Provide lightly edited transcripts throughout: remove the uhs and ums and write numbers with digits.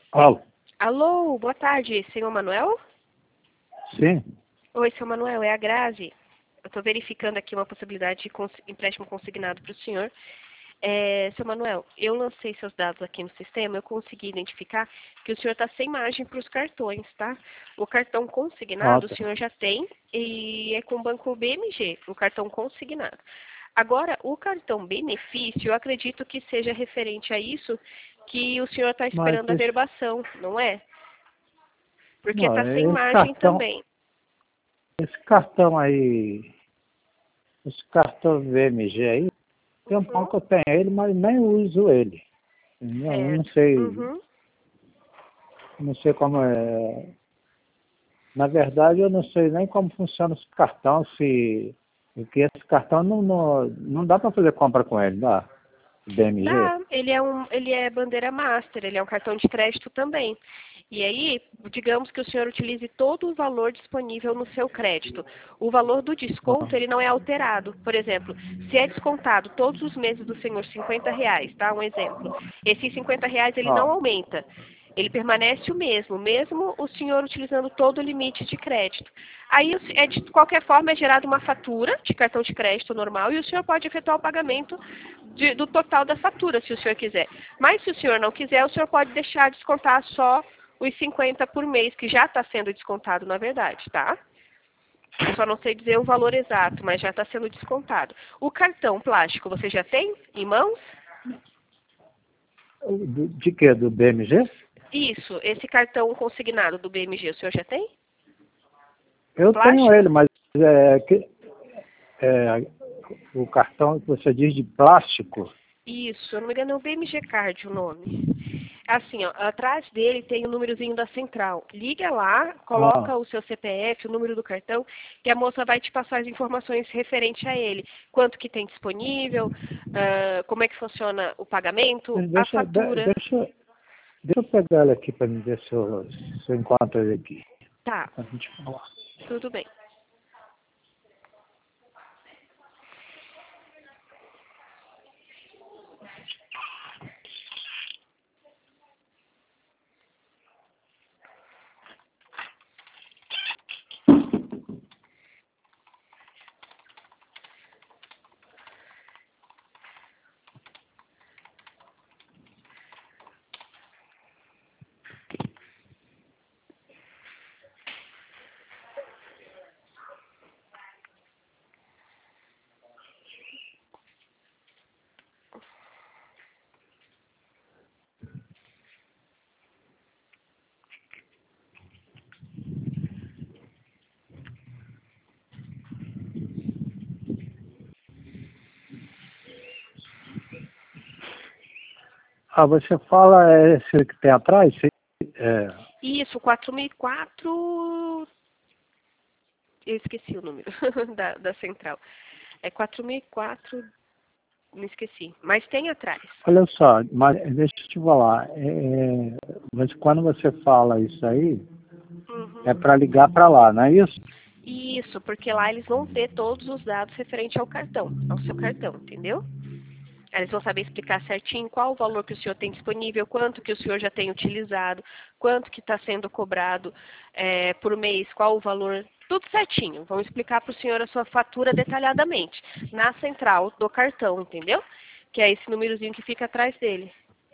Alô? Alô, boa tarde, senhor Manuel? Sim. Oi, senhor Manuel, é a Grazi. Eu estou verificando aqui uma possibilidade de empréstimo consignado para o senhor. Senhor Manuel, eu lancei seus dados aqui no sistema, eu consegui identificar que o senhor está sem margem para os cartões, tá? O cartão consignado o Tá. senhor já tem e é com o banco BMG, o cartão consignado. Agora, o cartão benefício, eu acredito que seja referente a isso que o senhor está Mas esperando a verbação, não é? Porque não, está sem margem também. esse cartão aí, esse cartão VMG aí, tem um Uhum. pouco que eu tenho ele, mas nem uso ele. Não, Certo. Uhum. não sei como é. Na verdade, eu não sei nem como funciona esse cartão, porque esse cartão não dá para fazer compra com ele, dá? BMG? Dá, ele é bandeira master, ele é um cartão de crédito também. E aí, digamos que o senhor utilize todo o valor disponível no seu crédito. O valor do desconto, ele não é alterado. Por exemplo, se é descontado todos os meses do senhor R$ 50, tá? Um exemplo. Esses R$ 50, ele não Ó, aumenta. Ele permanece o mesmo, mesmo o senhor utilizando todo o limite de crédito. Aí, de qualquer forma, é gerada uma fatura de cartão de crédito normal e o senhor pode efetuar o pagamento do total da fatura, se o senhor quiser. Mas, se o senhor não quiser, o senhor pode deixar descontar só os 50 por mês, que já está sendo descontado, na verdade, tá? Eu só não sei dizer o valor exato, mas já está sendo descontado. O cartão plástico, você já tem em mãos? de quê? Do BMG? Isso, esse cartão consignado do BMG, o senhor já tem? Eu tenho Plástico? ele, mas é, o cartão que você diz de plástico. Isso, se eu não me engano é o BMG Card o nome. Assim, ó, atrás dele tem o númerozinho da central. Liga lá, Ah, coloca o seu CPF, o número do cartão, que a moça vai te passar as informações referente a ele. Quanto que tem disponível, como é que funciona o pagamento, a deixa, de- fatura. deixa, deixa eu pegar ele aqui para me ver se eu encontro ele aqui. Tá, Pra gente falar. tudo bem. Ah, você fala esse que tem atrás? É, Isso, 4004. Eu esqueci o número da central. É 4004. Me esqueci. Mas tem atrás. olha só, mas deixa eu te falar. Mas quando você fala isso aí, é Uhum. para ligar para lá, não é isso? Isso, porque lá eles vão ter todos os dados referentes ao cartão, ao seu cartão, entendeu? Eles vão saber explicar certinho qual o valor que o senhor tem disponível, quanto que o senhor já tem utilizado, quanto que está sendo cobrado por mês, qual o valor, tudo certinho. Vão explicar para o senhor a sua fatura detalhadamente, na central do cartão, entendeu? Que é esse númerozinho que fica atrás dele.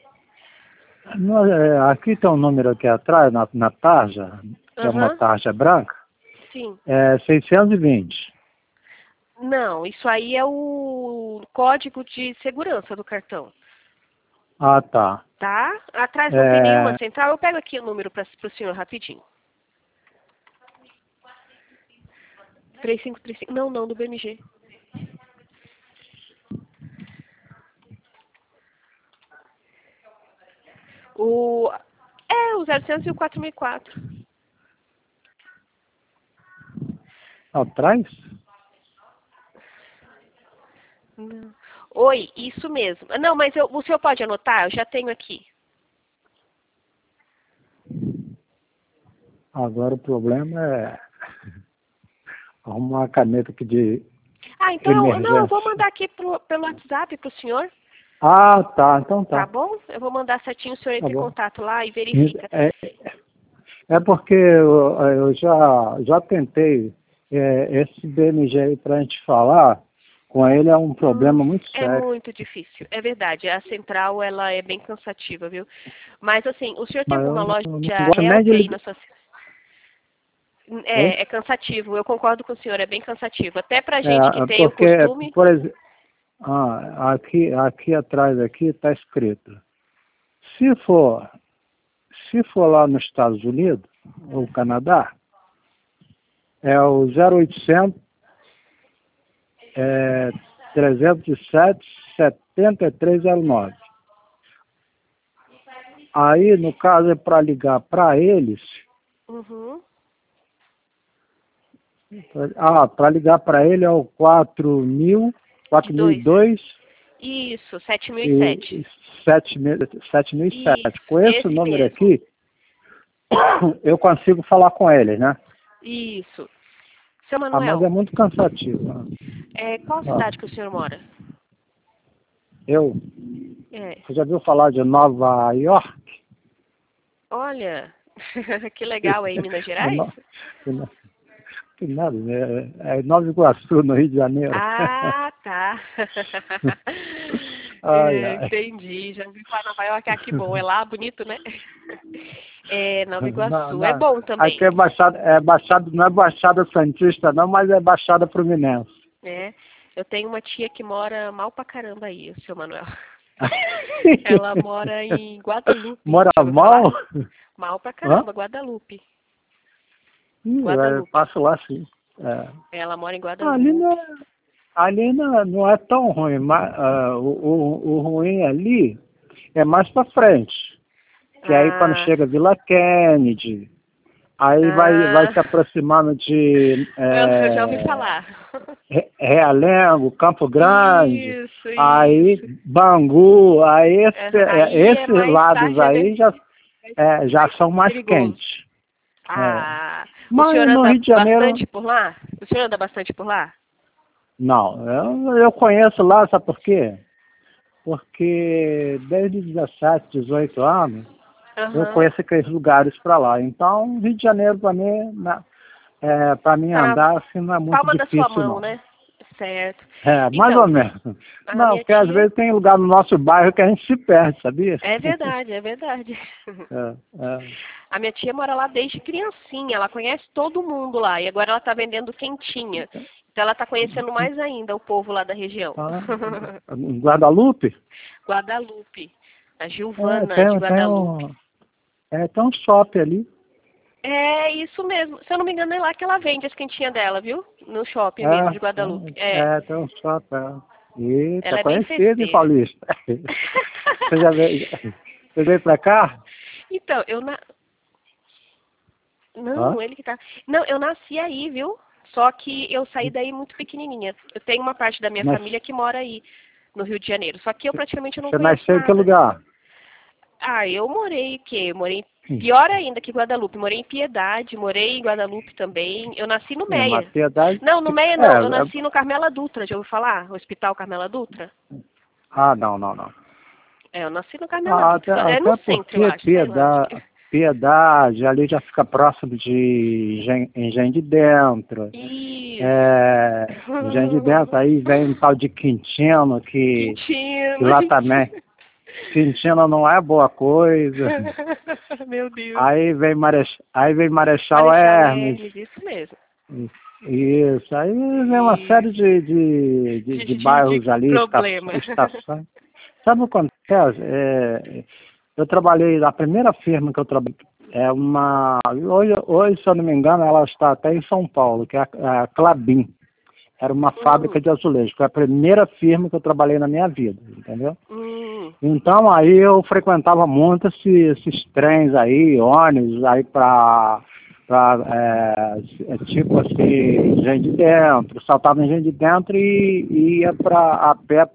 Aqui tem um número aqui atrás, na tarja, que é uma Aham, tarja branca, sim. é 620. Não, isso aí é o código de segurança do cartão. Ah, tá. Tá? Atrás não tem nenhuma É, central. Eu pego aqui o número para o senhor rapidinho. 3535. Não, não, do BMG. O, o 0800 e o 4004. atrás? Não. Oi, isso mesmo. Não, mas o senhor pode anotar? Eu já tenho aqui. Agora o problema é arrumar uma caneta aqui de Ah, então, não, eu vou emergência. mandar aqui pelo WhatsApp para o senhor. Ah, tá, então Tá tá. bom? Eu vou mandar certinho, o senhor Tá entra em bom. contato lá e verifica. É porque eu já tentei esse BMG aí para a gente falar, com ele é um problema muito É sério. muito difícil, é verdade. A central, ela é bem cansativa, viu? Mas, assim, o senhor tem Mas alguma eu loja não gosto nem Help de aí ligar. na sua... Oi? É cansativo, eu concordo com o senhor, é bem cansativo. Até pra gente que tem o Porque, costume... por exemplo, aqui atrás aqui está escrito, se for, se for lá nos Estados Unidos ou Canadá, é o 0800 307 7309. Aí, no caso, é para ligar para eles. Uhum. Para ligar para ele é o 4000, De dois. 4002 Isso, e 7007. 7007. Com esse Esse número mesmo. aqui, eu consigo falar com eles, né? Isso. Seu Mas Manuel, é muito cansativo. Né? qual Ah, cidade que o senhor mora? eu, É. você já viu falar de Nova York? Olha, que legal aí, Minas Gerais? No- que nada, né? É Nova Iguaçu, no Rio de Janeiro. Ah, tá. Ai, ai. Entendi. Já vi para Nova York, que bom. É lá, bonito, né? É, Nova Não, Iguaçu. É não. bom Aqui também. Baixada, não é Baixada Santista não, mas é Baixada Fluminense. É. Eu tenho uma tia que mora mal pra caramba aí, o seu Manuel. Ela mora em Guadalupe. Mora Já ouviu falar? mal? Mal pra Hã? caramba, Guadalupe. Eu Guadalupe. passo lá sim. É. Ela mora em Ali, Guadalupe. não, não é tão ruim, mas o ruim ali é mais para frente. Que aí quando Ah, chega Vila Kennedy, aí vai ah, se aproximando de eu já ouvi falar. Realengo, Campo Grande, aí Isso. Bangu, aí Aí é esses mais lados tarde, é aí já são mais perigoso. quentes. É. Ah, o senhor Mas no anda Rio de Janeiro, bastante por lá? O senhor anda bastante por lá? não. Eu conheço lá, sabe por quê? Porque desde 17, 18 anos, eu Aham. conheço aqueles lugares para lá. Então, Rio de Janeiro, para mim Tá na andar, assim, não é muito palma da sua difícil, mão, não. né? Certo. Mais ou Então, menos. a Não, minha porque às tia... vezes tem lugar no nosso bairro que a gente se perde, sabia? É verdade, é verdade. É, é. A minha tia mora lá desde criancinha, ela conhece todo mundo lá e agora ela está vendendo quentinha. Então ela está conhecendo mais ainda o povo lá da região. Ah, em Guadalupe? Guadalupe, a É, Gilvana de Guadalupe. tem um shopping ali. É isso mesmo. Se eu não me engano, é lá que ela vende as quentinhas dela, viu? No shopping mesmo de Guadalupe. É, Tem um shopping. E tá ela é bem conhecido, hein, festeira. Paulista? Você veio pra cá? Então, Hã? Não, ele que tá. Não, eu nasci aí, viu? Só que eu saí daí muito pequenininha. Eu tenho uma parte da minha Mas família que mora aí, no Rio de Janeiro. Só que eu praticamente não você conheço nasceu em que nada. lugar? Ah, eu morei o quê? Eu morei pior ainda que Guadalupe. Morei em Piedade, morei em Guadalupe também. Eu nasci no Uma Meia. piedade. Não, no Meia não. Eu É, nasci no Carmela Dutra. Já ouviu falar? O Hospital Carmela Dutra? não. É, eu nasci no Carmela Até, Dutra. É no até centro, eu porque acho. Sei lá onde que é. Piedade, ali já fica próximo de Engenho de Dentro. Isso. Engenho de Dentro, aí vem um tal de Quintino, que Quintino. lá também. Quintino não é boa coisa. Meu Deus. Aí vem Marechal Marechal Hermes. Hermes, isso mesmo. Isso, aí vem uma série Isso. de bairros De ali, problema. estações. Sabe o que acontece? Eu trabalhei, a primeira firma que eu trabalhei, hoje, se eu não me engano, ela está até em São Paulo, que é a Klabin. Era uma fábrica Hum, de azulejo. Foi a primeira firma que eu trabalhei na minha vida, entendeu? hum. Então, aí eu frequentava muito esses trens aí, ônibus, aí tipo assim, Engenho de Dentro, saltava em Engenho de Dentro e ia a pé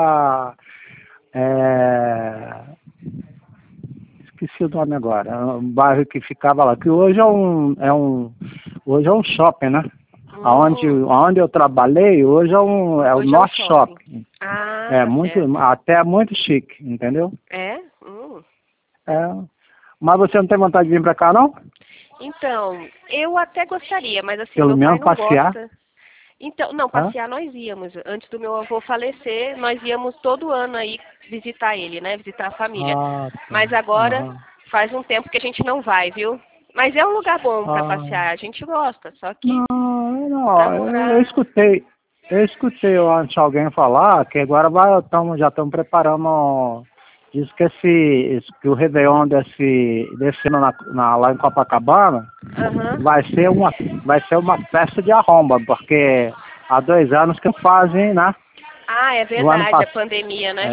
esqueci o nome agora, é um bairro que ficava lá, que hoje é um shopping, né? Aonde Hum. eu trabalhei, hoje é o Hoje é um Norte shopping. Shopping. É muito, certo. até muito chique, entendeu? É? É. Mas você não tem vontade de vir pra cá, não? Então, eu até gostaria, mas assim, Pelo meu pai menos não passear? gosta. Então, não, Hã? passear nós íamos. Antes do meu avô falecer, nós íamos todo ano aí visitar ele, né? Visitar a família. Ah, tá. Mas agora Aham. faz um tempo que a gente não vai, viu? Mas é um lugar bom para Ah, passear, a gente gosta, só que não, para não, morar. eu escutei antes alguém falar que agora já estamos preparando, diz que que o Réveillon desse ano lá em Copacabana Aham. vai ser uma festa de arromba, porque há 2 anos que fazem, né? Ah, é No ano verdade, a passado, pandemia, né?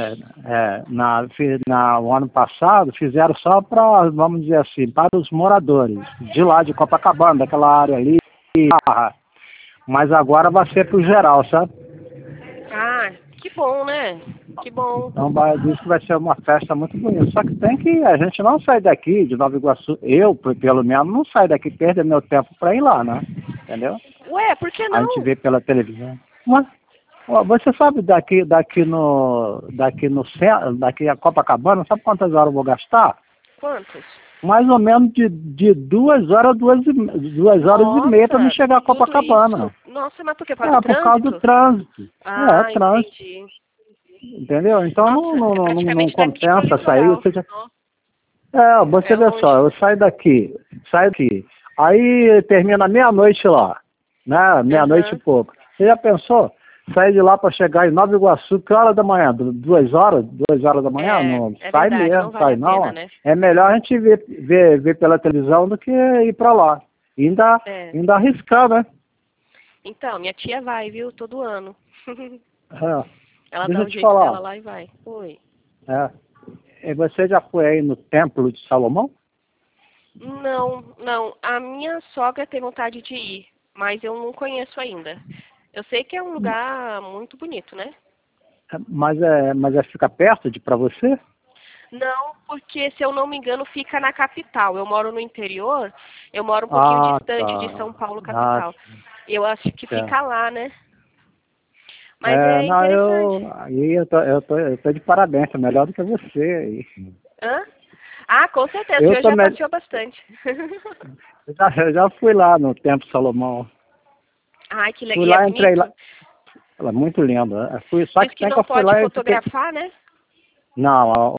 o ano passado fizeram só para, vamos dizer assim, para os moradores de lá de Copacabana, daquela área ali, mas agora vai ser pro geral, sabe? Ah, que bom, né? Que bom. Então diz que vai ser uma festa muito bonita. Só que a gente não sai daqui de Nova Iguaçu, pelo menos não saio daqui, perder meu tempo para ir lá, né? Entendeu? Ué, por que A gente não? vê pela televisão. Mas, ó, você sabe daqui a Copacabana, sabe quantas horas eu vou gastar? Quantos? Mais ou menos de 2 horas, 2 horas e meia para me Nossa, chegar a tudo isso. Copacabana. Nossa, mas por quê? Por causa do Por causa do trânsito? trânsito. Ah, Trânsito. entendi. Entendeu? Então Nossa, é não praticamente daqui pro compensa sair. litoral. Nossa, Você é vê só, longe. eu saio daqui. Aí termina meia-noite lá, né? Meia-noite e Aham. pouco. Você já pensou? Sair de lá para chegar em Nova Iguaçu, que hora da manhã? 2 horas? 2 horas da manhã? É, Não é sai verdade, não mesmo, vale sai a pena, não. né? É melhor a gente ver pela televisão do que ir para lá. E É. ainda arriscar, né? Então, minha tia vai, viu? Todo ano. É. Ela Deixa dá eu o te jeito dela falar. lá e vai. Oi. É. E você já foi aí no Templo de Salomão? Não, não. A minha sogra tem vontade de ir, mas eu não conheço ainda. Eu sei que é um lugar muito bonito, né? Mas fica perto de para você? Não, porque se eu não me engano fica na capital. Eu moro no interior, eu moro um pouquinho Ah, distante de tá. São Paulo, Ah, capital. Eu acho que certo. fica lá, né? Mas é Não, interessante. eu tô de parabéns, tô melhor do que você aí. Hã? Ah, com certeza, o Eu senhor tô já me... passeou bastante. eu já fui lá no Templo Salomão. Ai, que legal. Fui E é lá, entrei lá. bonito? Ela é muito linda. Só Diz que que tem que não eu fui pode lá e fiquei. fotografar, né? Não,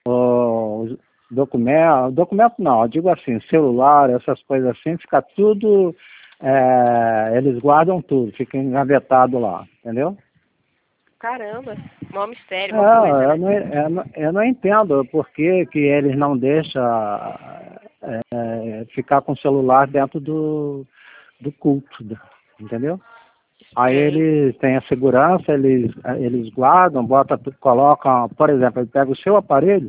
documento não, eu digo assim, celular, essas coisas assim, fica tudo, eles guardam tudo, fica engavetado lá, entendeu? Caramba, maior mistério, uma coisa, Eu né? não, eu não entendo por que eles não deixam ficar com o celular dentro do culto, entendeu? Aí Estranho. eles têm a segurança, eles guardam, colocam, por exemplo, ele pega o seu aparelho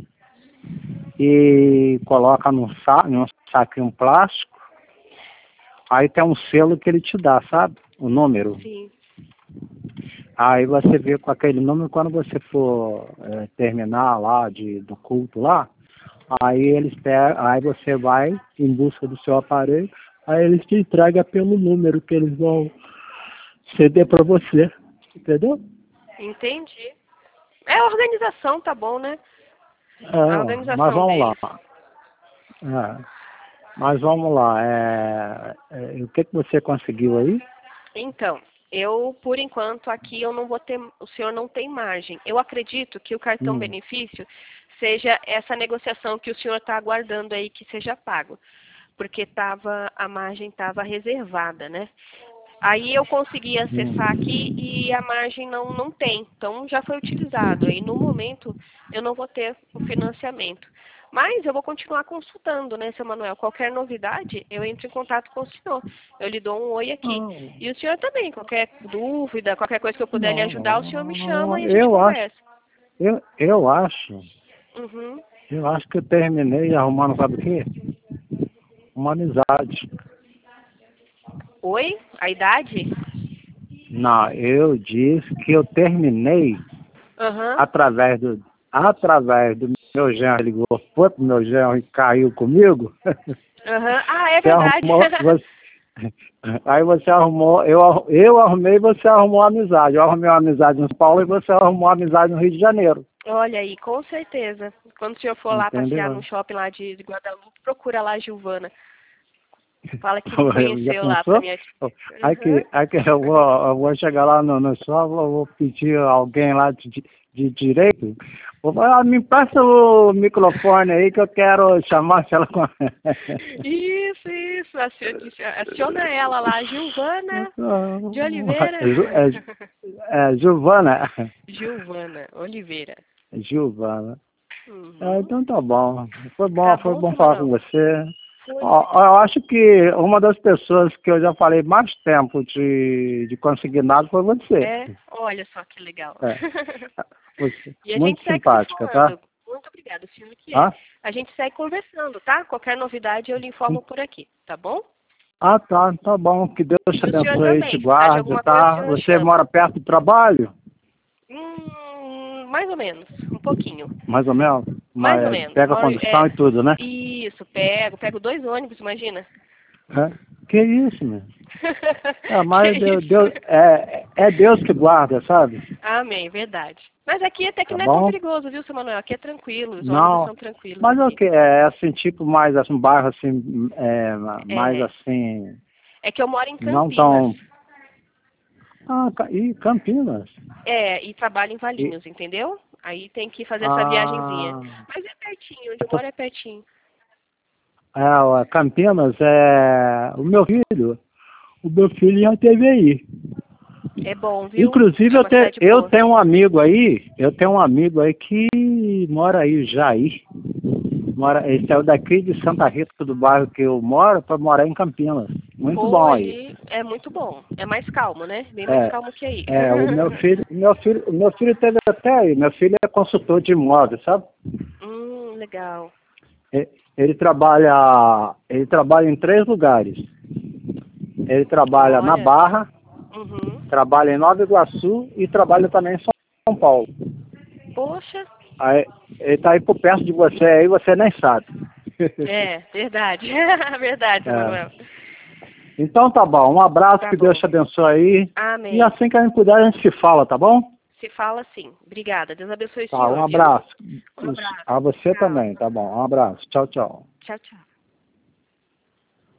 e coloca num saquinho plástico, aí tem um selo que ele te dá, sabe? O número. Sim. Aí você vê com aquele número, quando você for terminar lá do culto lá, aí você vai em busca do seu aparelho, aí eles te entregam pelo número que eles vão ceder para você, entendeu? Entendi. É a organização, tá bom, né? A Mas organização vamos lá. deles. É, mas vamos lá. O que você conseguiu aí? Então, eu, por enquanto, aqui eu não vou ter, o senhor não tem margem. Eu acredito que o cartão Hum, benefício seja essa negociação que o senhor está aguardando aí que seja pago. Porque a margem estava reservada, né? Aí eu consegui acessar hum. aqui e a margem não tem. Então já foi utilizado. Aí no momento eu não vou ter o financiamento. Mas eu vou continuar consultando, né, seu Manuel? Qualquer novidade, eu entro em contato com o senhor. Eu lhe dou um oi aqui. Não, E o senhor também, qualquer dúvida, qualquer coisa que eu puder lhe ajudar, o senhor me chama não, e a gente conversa. eu acho, Uhum. eu acho que eu terminei arrumando, sabe o quê? Uma amizade. Oi? A idade? Não, eu disse que eu terminei Aham. através do meu genro, ligou, foi pro meu genro e caiu comigo. Aham. Ah, é Você verdade. arrumou, Aí você arrumou, eu arrumei e você arrumou amizade. Eu arrumei uma amizade em São Paulo e você arrumou uma amizade no Rio de Janeiro. Olha aí, com certeza. Quando o senhor for lá passear Entendeu? no shopping lá de Guadalupe, procura lá a Giovana. Fala que me Já conheceu lá pensou? pra minha tia. Aí que eu vou chegar lá no shopping, eu vou pedir alguém lá de direito. Vou falar, me passa o microfone aí que eu quero chamar ela com... Isso. Aciona ela lá, Giovana de Oliveira. Giovana. Giovana Oliveira. Giovana. Uhum. Então tá bom. Foi Tá bom bom, falar Samuel? com você. Foi. Eu acho que uma das pessoas que eu já falei mais tempo de consignado foi você. Olha só que legal. É. Você, E a muito gente segue se simpática, falando. tá? Muito obrigada, senhor que é. Ah? A gente segue conversando, tá? Qualquer novidade eu lhe informo por aqui, tá bom? Tá bom. Que Deus te E o senhor abençoe e também, te se precisar de guarde, alguma coisa, o tá? senhor Você chama. mora perto do trabalho? Mais ou menos, um pouquinho. Mais ou menos? Mais ou Mas menos. pega a condução e tudo, né? Isso, pego 2 ônibus, imagina. Que isso, meu? Mas Que isso? é Deus que guarda, sabe? Amém, verdade. Mas aqui até que Tá não é tão bom? perigoso, viu, seu Manuel? Aqui é tranquilo, os ônibus Não. são tranquilos Mas aqui. é assim, tipo, mais assim, um bairro assim, mais É, assim, é que eu moro em não Campinas. tão... E Campinas? E trabalho em E, Valinhos, entendeu? Aí tem que fazer essa viagenzinha. Mas é pertinho, onde eu moro é pertinho. Campinas o meu filho já esteve aí. É bom, viu? Inclusive É uma cidade eu boa. tenho um amigo aí que mora aí, Jair. Ele saiu daqui de Santa Rita, do bairro que eu moro, para morar em Campinas. Muito bom aí. Ali é muito bom. É mais calmo, né? Bem mais calmo que aí. O meu filho teve até aí. Meu filho é consultor de imóveis, sabe? Legal. Ele trabalha em 3 lugares. Ele trabalha na Olha. Barra, Uhum. trabalha em Nova Iguaçu e trabalha também em São Paulo. Poxa. Aí, ele tá aí por perto de você, aí você nem sabe. Verdade. Verdade, Manuel. Então tá bom, um abraço, Tá que bom. Deus te abençoe aí. Amém. E assim que a gente puder, a gente se fala, tá bom? Se fala sim. Obrigada. Deus abençoe o Tá, senhor. um abraço. Viu? Um abraço. A você Tchau. também, tá bom? Um abraço. Tchau, tchau. Tchau, tchau.